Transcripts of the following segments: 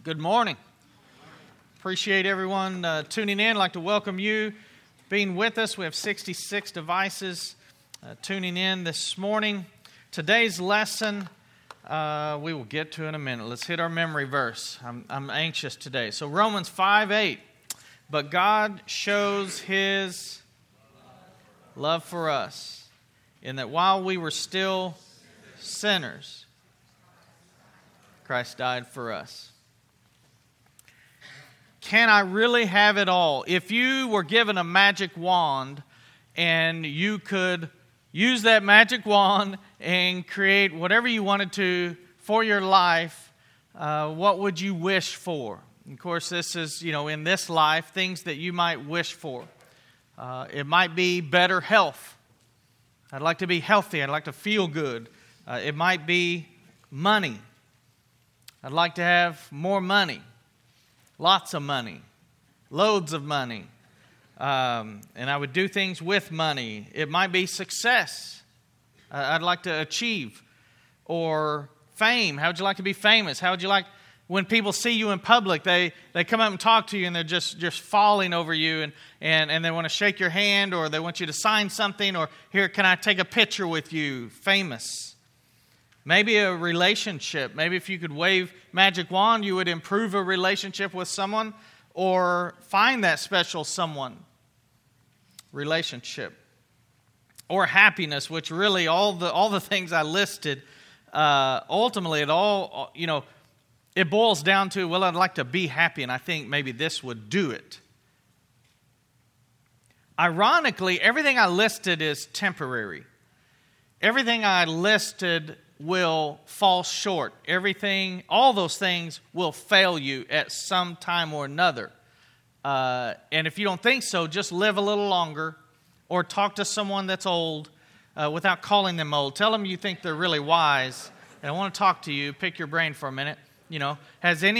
Good morning. Appreciate everyone tuning in. I'd like to welcome you being with us. We have 66 devices tuning in this morning. Today's lesson, we will get to in a minute. Let's hit our memory verse. I'm anxious today. So Romans 5:8. But God shows His love for us in that while we were still sinners, Christ died for us. Can I really have it all? If you were given a magic wand and you could use that magic wand and create whatever you wanted to for your life, what would you wish for? Of course, this is, in this life, things that you might wish for. It might be better health. I'd like to be healthy. I'd like to feel good. It might be money. I'd like to have more money. Lots of money, loads of money, and I would do things with money. It might be success. I'd like to achieve, or fame. How would you like to be famous? How would you like when people see you in public? They come up and talk to you, and they're just falling over you, and they want to shake your hand, or they want you to sign something, or here, can I take a picture with you? Famous. Maybe a relationship. Maybe if you could wave magic wand, you would improve a relationship with someone or find that special someone. Relationship. Or happiness, which really all the things I listed, ultimately it all, it boils down to, well, I'd like to be happy, and I think maybe this would do it. Ironically, everything I listed is temporary. Everything I listed will fall short. All those things will fail you at some time or another. And if you don't think so, just live a little longer or talk to someone that's old without calling them old. Tell them you think they're really wise. And I want to talk to you. Pick your brain for a minute. Has any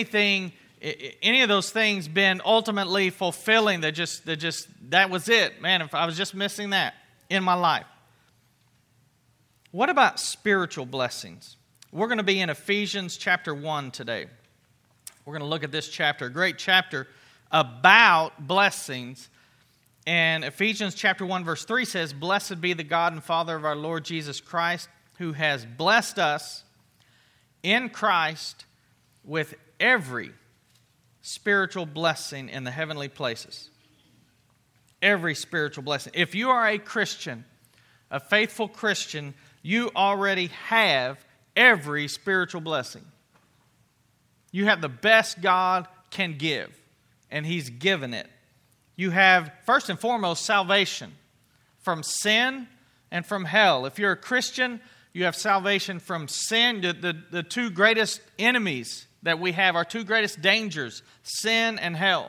of those things been ultimately fulfilling? That was it. Man, if I was just missing that in my life. What about spiritual blessings? We're going to be in Ephesians chapter 1 today. We're going to look at this chapter, a great chapter about blessings. And Ephesians chapter 1 verse 3 says, "Blessed be the God and Father of our Lord Jesus Christ, who has blessed us in Christ with every spiritual blessing in the heavenly places." Every spiritual blessing. If you are a Christian, a faithful Christian, you already have every spiritual blessing. You have the best God can give, and He's given it. You have, first and foremost, salvation from sin and from hell. If you're a Christian, you have salvation from sin. The two greatest enemies that we have, our two greatest dangers, sin and hell.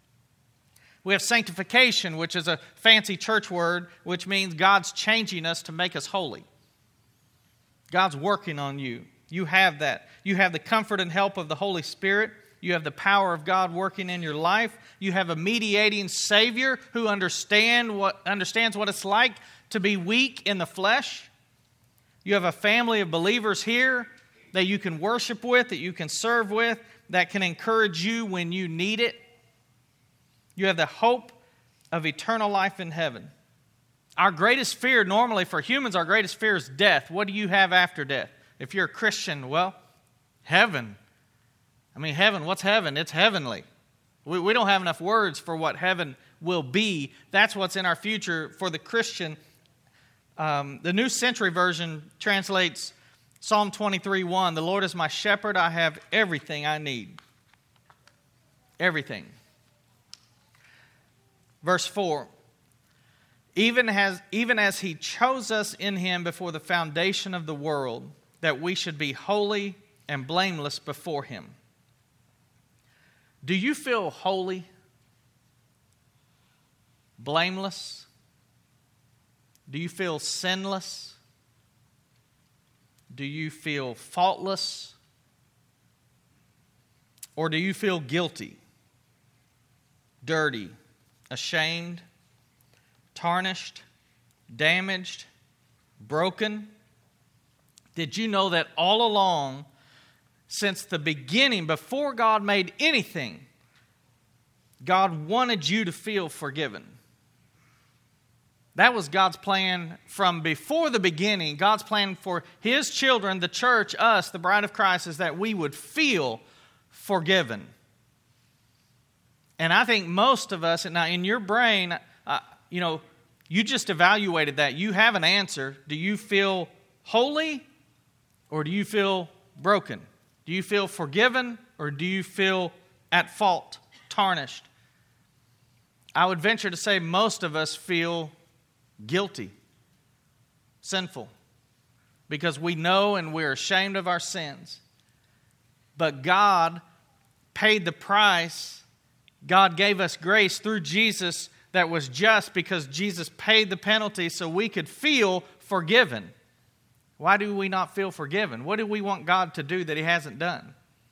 We have sanctification, which is a fancy church word, which means God's changing us to make us holy. God's working on you. You have that. You have the comfort and help of the Holy Spirit. You have the power of God working in your life. You have a mediating Savior who understands what it's like to be weak in the flesh. You have a family of believers here that you can worship with, that you can serve with, that can encourage you when you need it. You have the hope of eternal life in heaven. Our greatest fear, normally for humans, our greatest fear is death. What do you have after death? If you're a Christian, well, heaven. Heaven, what's heaven? It's heavenly. We don't have enough words for what heaven will be. That's what's in our future for the Christian. The New Century Version translates Psalm 23:1, "The Lord is my shepherd, I have everything I need." Everything. Verse 4, Even as He chose us in Him before the foundation of the world, that we should be holy and blameless before Him. Do you feel holy? Blameless? Do you feel sinless? Do you feel faultless? Or do you feel guilty, dirty, ashamed, tarnished, damaged, broken? Did you know that all along since the beginning, before God made anything, God wanted you to feel forgiven. That was God's plan from before the beginning. God's plan for His children, the church, us, the bride of Christ, is that we would feel forgiven. And I think most of us, now in your brain, you just evaluated that. You have an answer. Do you feel holy or do you feel broken? Do you feel forgiven or do you feel at fault, tarnished? I would venture to say most of us feel guilty, sinful, because we know and we're ashamed of our sins. But God paid the price. God gave us grace through Jesus that was just because Jesus paid the penalty so we could feel forgiven. Why do we not feel forgiven? What do we want God to do that He hasn't done?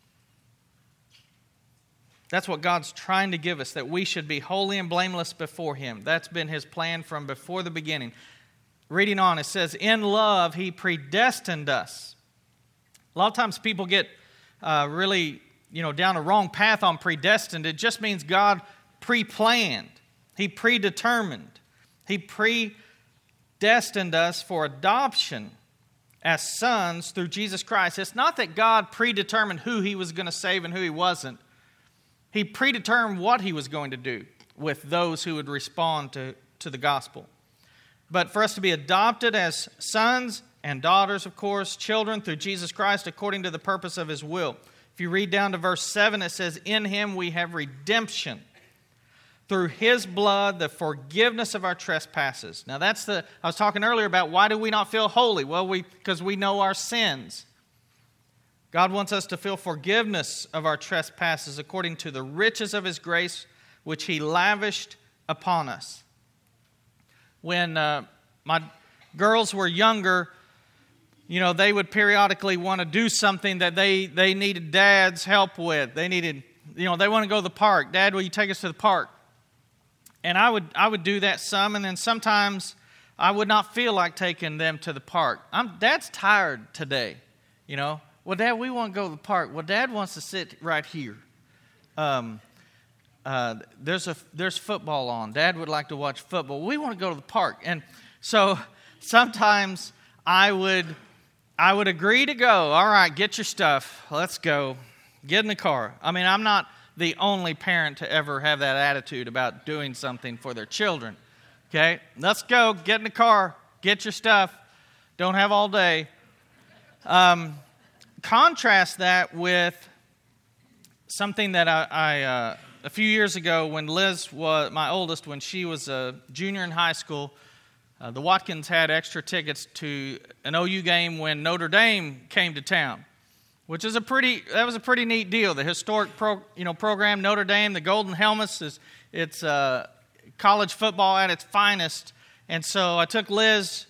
That's what God's trying to give us, that we should be holy and blameless before Him. That's been His plan from before the beginning. Reading on, it says, in love, He predestined us. A lot of times people get really, down a wrong path on predestined. It just means God pre-planned. He predetermined. He predestined us for adoption as sons through Jesus Christ. It's not that God predetermined who He was going to save and who He wasn't. He predetermined what He was going to do with those who would respond to the gospel. But for us to be adopted as sons and daughters, of course, children through Jesus Christ according to the purpose of His will. If you read down to verse 7, it says, in Him we have redemption through His blood, the forgiveness of our trespasses. Now I was talking earlier about why do we not feel holy? Well, because we know our sins. God wants us to feel forgiveness of our trespasses according to the riches of His grace, which He lavished upon us. When my girls were younger, they would periodically want to do something that they needed Dad's help with. They needed, they want to go to the park. Dad, will you take us to the park? And I would do that some, and then sometimes I would not feel like taking them to the park. Dad's tired today, Well, Dad, we want to go to the park. Well, Dad wants to sit right here. There's football on. Dad would like to watch football. We want to go to the park. And so sometimes I would agree to go. All right, get your stuff. Let's go. Get in the car. I'm not the only parent to ever have that attitude about doing something for their children. Okay, let's go. Get in the car. Get your stuff. Don't have all day. Contrast that with something that I a few years ago when Liz was my oldest, when she was a junior in high school, the Watkins had extra tickets to an OU game when Notre Dame came to town, which is a pretty neat deal. The historic program, Notre Dame, the Golden Helmets, it's college football at its finest. And so I took Liz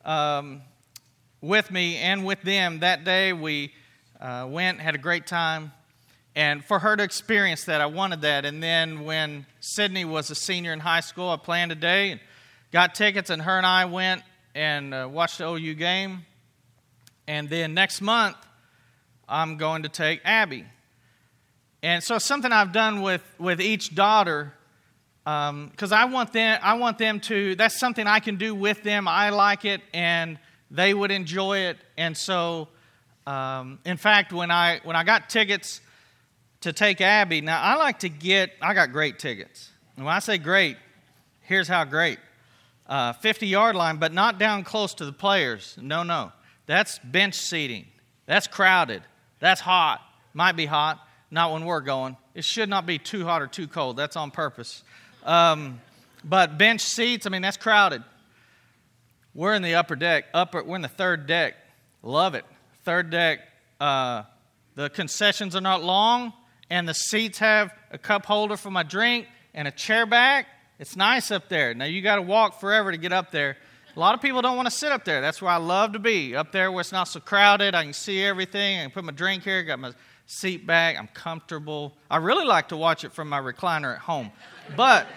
with me and with them that day. We went, had a great time. And for her to experience that, I wanted that. And then when Sydney was a senior in high school, I planned a day and got tickets, and her and I went and watched the OU game. And then next month, I'm going to take Abby. And so it's something I've done with each daughter, because I want them to, that's something I can do with them. I like it, and they would enjoy it. And so, in fact, when I got tickets to take Abby, now I got great tickets. And when I say great, here's how great. 50-yard line, but not down close to the players. No. That's bench seating. That's crowded. That's hot. Might be hot. Not when we're going. It should not be too hot or too cold. That's on purpose. But bench seats, that's crowded. We're in the upper deck. We're in the third deck. Love it. Third deck. The concessions are not long, and the seats have a cup holder for my drink and a chair back. It's nice up there. Now, you got to walk forever to get up there. A lot of people don't want to sit up there. That's where I love to be, up there where it's not so crowded. I can see everything. I can put my drink here, got my seat back. I'm comfortable. I really like to watch it from my recliner at home. But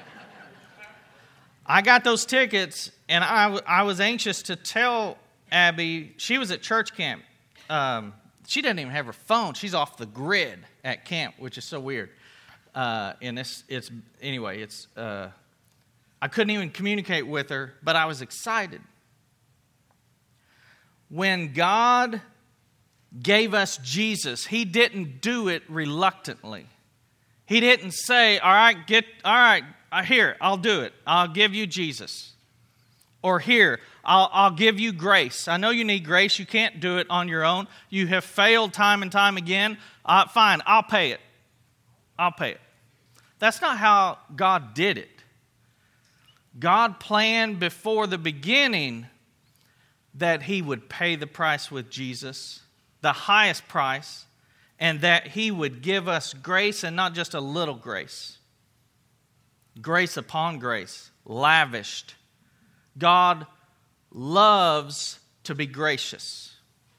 I got those tickets, and I was anxious to tell Abby. She was at church camp she doesn't even have her phone. She's off the grid at camp, which is so weird. And I couldn't even communicate with her, but I was excited. When God gave us Jesus, He didn't do it reluctantly. He didn't say, all right, here, I'll do it. I'll give you Jesus. Or here, I'll give you grace. I know you need grace. You can't do it on your own. You have failed time and time again. Fine, I'll pay it. I'll pay it. That's not how God did it. God planned before the beginning that He would pay the price with Jesus, the highest price, and that He would give us grace, and not just a little grace. Grace upon grace, lavished. God loves to be gracious.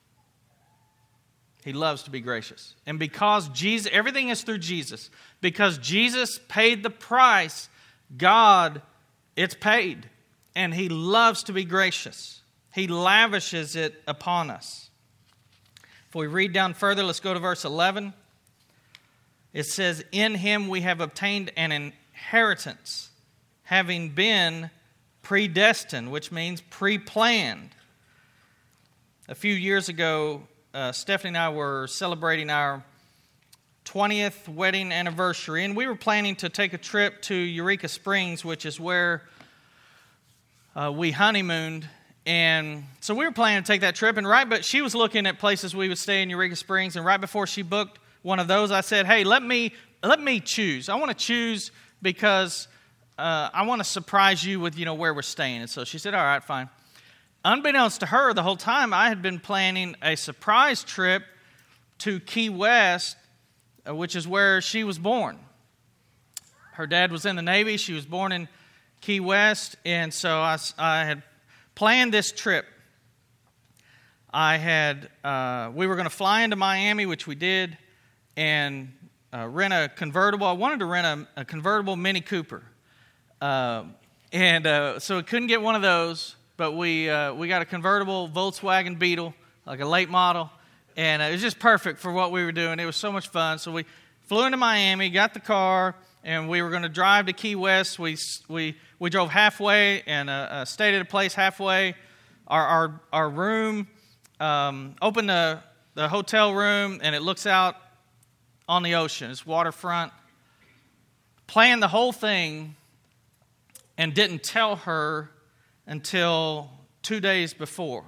He loves to be gracious. And because Jesus, everything is through Jesus. Because Jesus paid the price, it's paid. And He loves to be gracious. He lavishes it upon us. If we read down further, let's go to verse 11. It says, in Him we have obtained an inheritance, having been predestined, which means pre-planned. A few years ago, Stephanie and I were celebrating our 20th wedding anniversary, and we were planning to take a trip to Eureka Springs, which is where we honeymooned. And so we were planning to take that trip, but she was looking at places we would stay in Eureka Springs, and right before she booked one of those, I said, hey, let me choose. I want to choose because I want to surprise you with, where we're staying. And so she said, all right, fine. Unbeknownst to her, the whole time I had been planning a surprise trip to Key West, which is where she was born. Her dad was in the Navy. She was born in Key West, and so I had planned this trip. We were going to fly into Miami, which we did, and rent a convertible. I wanted to rent a convertible Mini Cooper. So we couldn't get one of those, but we got a convertible Volkswagen Beetle, like a late model, and it was just perfect for what we were doing. It was so much fun. So we flew into Miami, got the car, and we were going to drive to Key West. We drove halfway and stayed at a place halfway. Our room, opened the hotel room, and it looks out on the ocean. It's waterfront. Planned the whole thing and didn't tell her until 2 days before.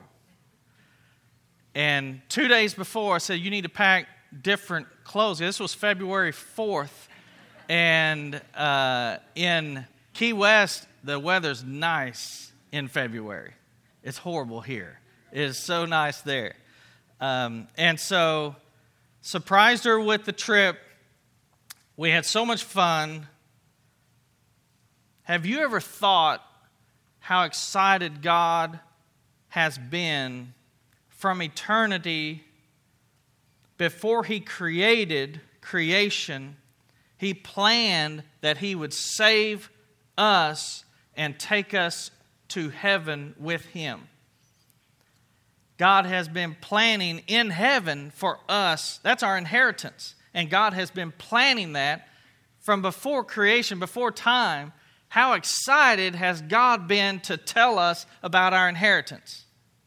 And 2 days before, I said, you need to pack different clothes. This was February 4th. And in Key West, the weather's nice in February. It's horrible here. It is so nice there. And so, surprised her with the trip. We had so much fun. Have you ever thought how excited God has been from eternity before He created creation? He planned that He would save us and take us to heaven with Him. God has been planning in heaven for us. That's our inheritance. And God has been planning that from before creation, before time. How excited has God been to tell us about our inheritance?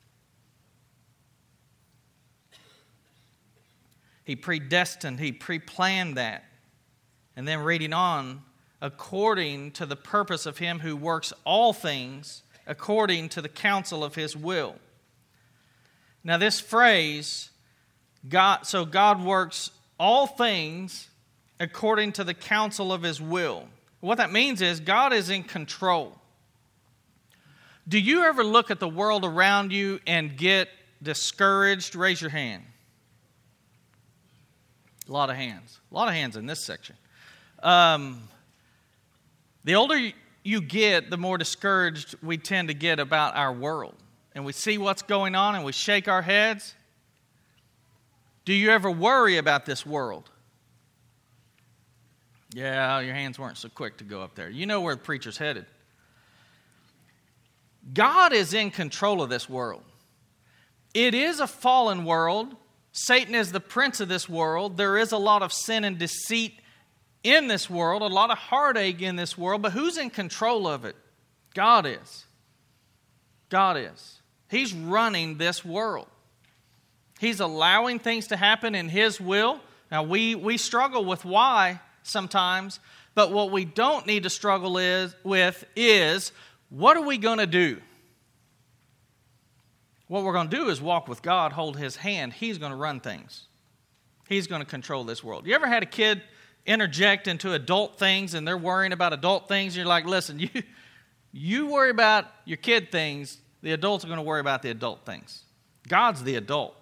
He predestined, He pre-planned that. And then reading on, according to the purpose of Him who works all things according to the counsel of His will. Now this phrase, God works all things according to the counsel of His will. What that means is God is in control. Do you ever look at the world around you and get discouraged? Raise your hand. A lot of hands. A lot of hands in this section. The older you get, the more discouraged we tend to get about our world. And we see what's going on and we shake our heads. Do you ever worry about this world? Yeah, your hands weren't so quick to go up there. You know where the preacher's headed. God is in control of this world. It is a fallen world, Satan is the prince of this world. There is a lot of sin and deceit in this world, a lot of heartache in this world, but who's in control of it? God is. God is. He's running this world. He's allowing things to happen in His will. Now, we struggle with why sometimes, but what we don't need to struggle with is, what are we going to do? What we're going to do is walk with God, hold His hand. He's going to run things. He's going to control this world. You ever had a kid interject into adult things and they're worrying about adult things? And you're like, listen, you worry about your kid things. The adults are going to worry about the adult things. God's the adult.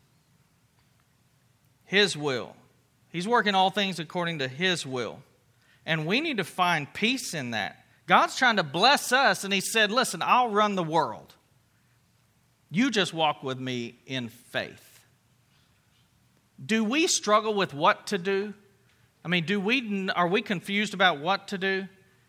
His will. He's working all things according to His will. And we need to find peace in that. God's trying to bless us, and He said, listen, I'll run the world. You just walk with me in faith. Do we struggle with what to do? I mean, are we confused about what to do?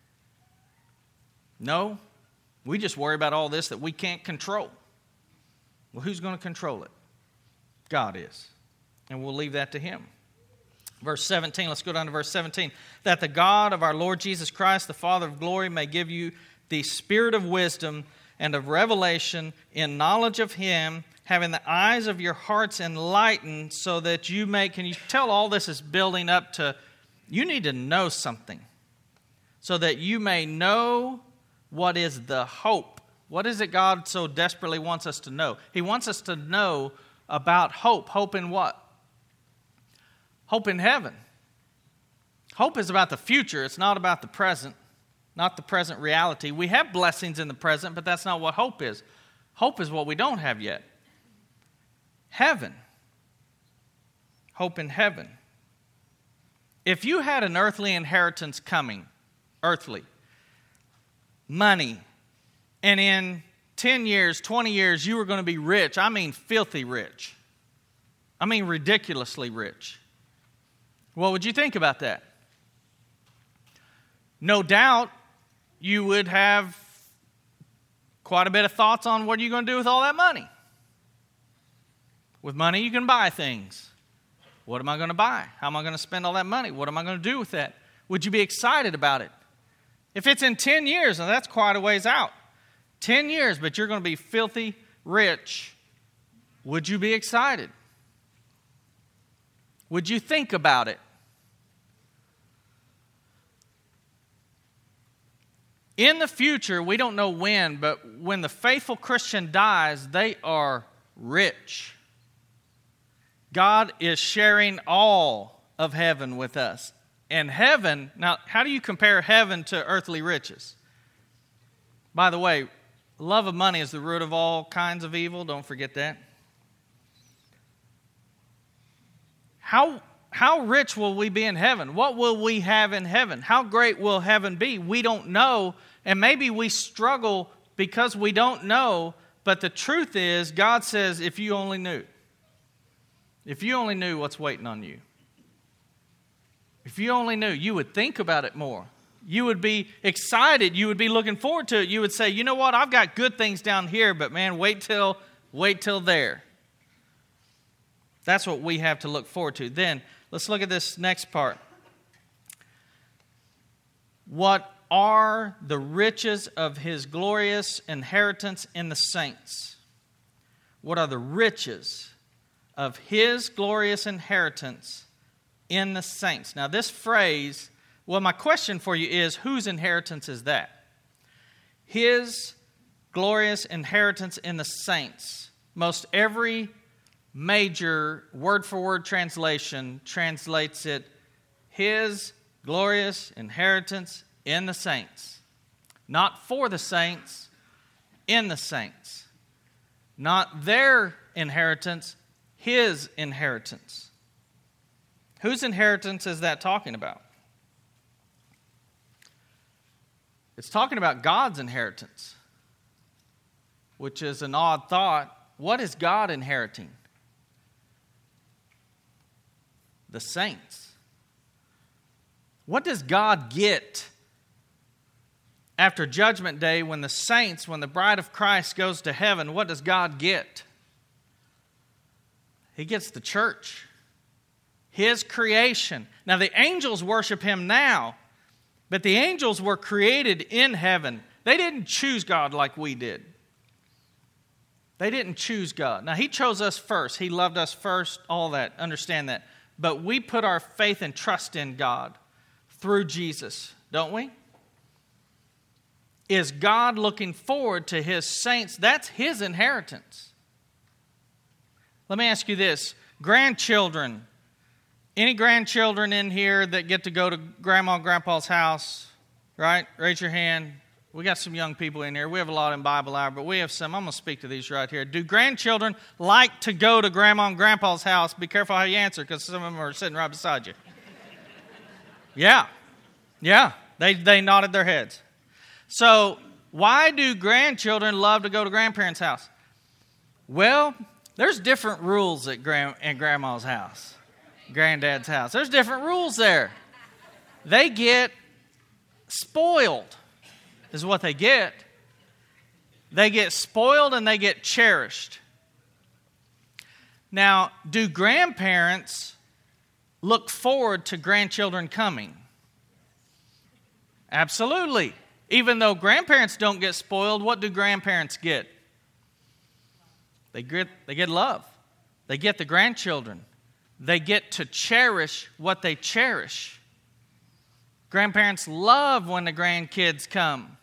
No. We just worry about all this that we can't control. Well, who's going to control it? God is. And we'll leave that to Him. Verse 17, let's go down to verse 17. That the God of our Lord Jesus Christ, the Father of glory, may give you the spirit of wisdom and of revelation in knowledge of Him, having the eyes of your hearts enlightened, so that you may, can you tell all this is building up to, you need to know something, so that you may know what is the hope. What is it God so desperately wants us to know? He wants us to know about hope. Hope in what? Hope in heaven. Hope is about the future. It's not about the present, not the present reality. We have blessings in the present, but that's not what hope is. Hope is what we don't have yet. Heaven. Hope in heaven. If you had an earthly inheritance coming, earthly, money, and in 10 years, 20 years, you were going to be rich. I mean filthy rich. I mean ridiculously rich. What would you think about that? No doubt you would have quite a bit of thoughts on what are you going to do with all that money. With money, you can buy things. What am I going to buy? How am I going to spend all that money? What am I going to do with that? Would you be excited about it? If it's in 10 years, now that's quite a ways out. 10 years, but you're going to be filthy rich. Would you be excited? Would you think about it? In the future, we don't know when, but when the faithful Christian dies, they are rich. God is sharing all of heaven with us. And heaven, now, how do you compare heaven to earthly riches? By the way, love of money is the root of all kinds of evil. Don't forget that. How rich will we be in heaven? What will we have in heaven? How great will heaven be? We don't know, and maybe we struggle because we don't know, but the truth is, God says, if you only knew. If you only knew what's waiting on you. If you only knew, you would think about it more. You would be excited. You would be looking forward to it. You would say, you know what, I've got good things down here, but man, wait till there. That's what we have to look forward to. Then, let's look at this next part. What are the riches of His glorious inheritance in the saints? What are the riches of His glorious inheritance in the saints? Now, this phrase, well, my question for you is, whose inheritance is that? His glorious inheritance in the saints. Most every major word-for-word translation translates it, His glorious inheritance in the saints. Not for the saints, in the saints. Not their inheritance, His inheritance. Whose inheritance is that talking about? It's talking about God's inheritance, which is an odd thought. What is God inheriting? The saints. What does God get after Judgment Day when the saints, when the bride of Christ goes to heaven? What does God get? He gets the church, His creation. Now, the angels worship Him now, but the angels were created in heaven. They didn't choose God like we did. They didn't choose God. Now, He chose us first. He loved us first, all that. Understand that. But we put our faith and trust in God through Jesus, don't we? Is God looking forward to His saints? That's His inheritance. Let me ask you this. Grandchildren. Any grandchildren in here that get to go to Grandma and Grandpa's house? Right? Raise your hand. We got some young people in here. We have a lot in Bible Hour, but we have some. I'm going to speak to these right here. Do grandchildren like to go to Grandma and Grandpa's house? Be careful how you answer, because some of them are sitting right beside you. Yeah. They nodded their heads. So, why do grandchildren love to go to grandparents' house? Well, there's different rules at Grandma's house, Granddad's house. There's different rules there. They get spoiled, is what they get. They get spoiled and they get cherished. Now, do grandparents look forward to grandchildren coming? Absolutely. Even though grandparents don't get spoiled, what do grandparents get? They get love. They get the grandchildren. They get to cherish what they cherish. Grandparents love when the grandkids come.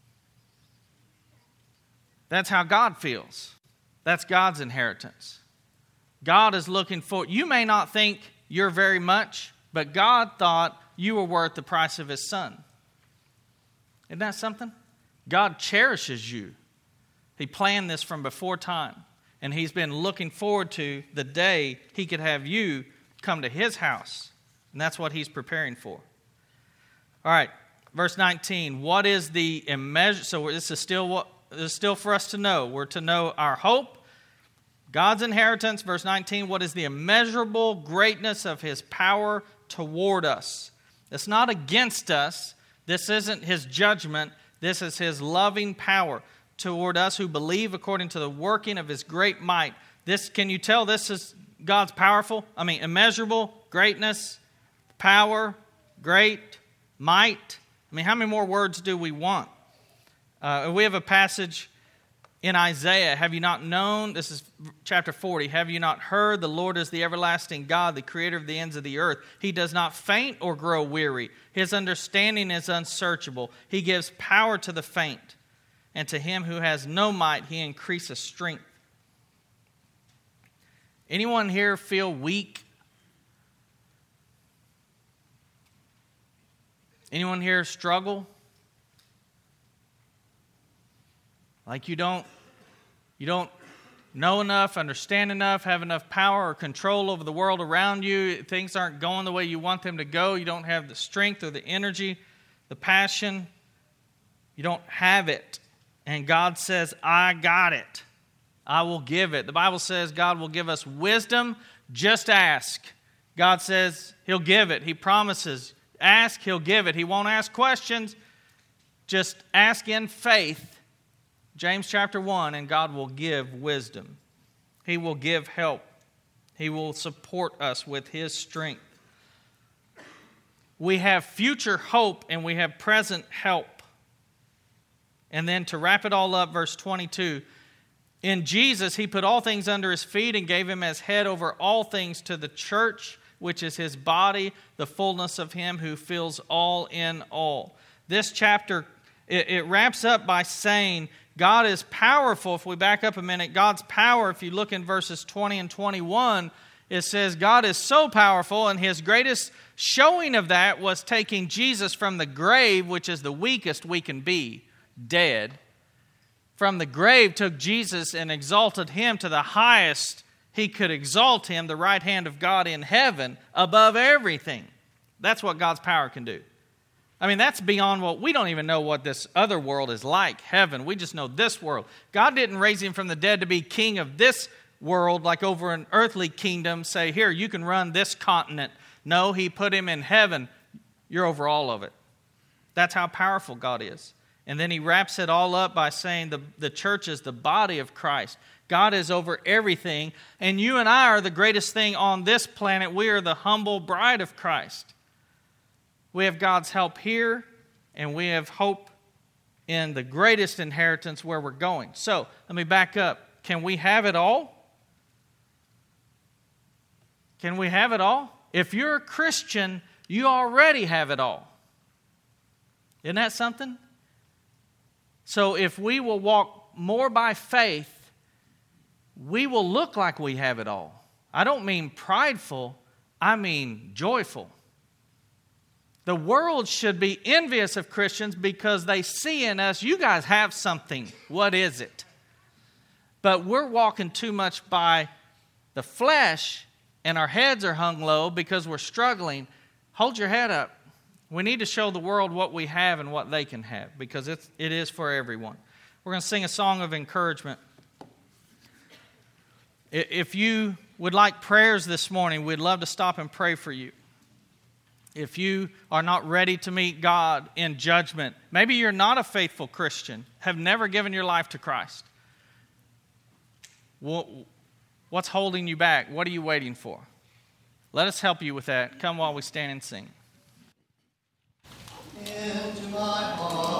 That's how God feels. That's God's inheritance. God is looking for, you may not think you're very much, but God thought you were worth the price of His Son. Isn't that something? God cherishes you. He planned this from before time. And He's been looking forward to the day He could have you come to His house. And that's what He's preparing for. All right, verse 19. What is the immeasurable? So this is still for us to know. We're to know our hope, God's inheritance. Verse 19. What is the immeasurable greatness of His power toward us? It's not against us. This isn't His judgment. This is His loving power toward us who believe according to the working of His great might. This, can you tell this is God's immeasurable greatness, power, great, might? How many more words do we want? We have a passage in Isaiah. Have you not known? This is chapter 40. Have you not heard? The Lord is the everlasting God, the creator of the ends of the earth. He does not faint or grow weary. His understanding is unsearchable. He gives power to the faint, and to him who has no might, He increases strength. Anyone here feel weak? Anyone here struggle? Like you don't know enough, understand enough, have enough power or control over the world around you. Things aren't going the way you want them to go. You don't have the strength or the energy, the passion. You don't have it. And God says, I got it. I will give it. The Bible says God will give us wisdom. Just ask. God says He'll give it. He promises. Ask, He'll give it. He won't ask questions. Just ask in faith. James chapter 1, and God will give wisdom. He will give help. He will support us with His strength. We have future hope and we have present help. And then to wrap it all up, verse 22, in Jesus He put all things under His feet and gave Him as head over all things to the church, which is His body, the fullness of Him who fills all in all. This chapter, it wraps up by saying God is powerful. If we back up a minute, God's power, if you look in verses 20 and 21, it says God is so powerful, and His greatest showing of that was taking Jesus from the grave, which is the weakest we can be, dead. From the grave took Jesus and exalted Him to the highest He could exalt Him, the right hand of God in heaven, above everything. That's what God's power can do. That's beyond what, we don't even know what this other world is like, heaven. We just know this world. God didn't raise Him from the dead to be king of this world, like over an earthly kingdom, say, here, you can run this continent. No, He put Him in heaven. You're over all of it. That's how powerful God is. And then He wraps it all up by saying the church is the body of Christ. God is over everything. And you and I are the greatest thing on this planet. We are the humble bride of Christ. We have God's help here, and we have hope in the greatest inheritance where we're going. So, let me back up. Can we have it all? Can we have it all? If you're a Christian, you already have it all. Isn't that something? So if we will walk more by faith, we will look like we have it all. I don't mean prideful, I mean joyful. The world should be envious of Christians because they see in us, you guys have something. What is it? But we're walking too much by the flesh, and our heads are hung low because we're struggling. Hold your head up. We need to show the world what we have and what they can have, because it is for everyone. We're going to sing a song of encouragement. If you would like prayers this morning, we'd love to stop and pray for you. If you are not ready to meet God in judgment, maybe you're not a faithful Christian, have never given your life to Christ. What's holding you back? What are you waiting for? Let us help you with that. Come while we stand and sing. Into my heart.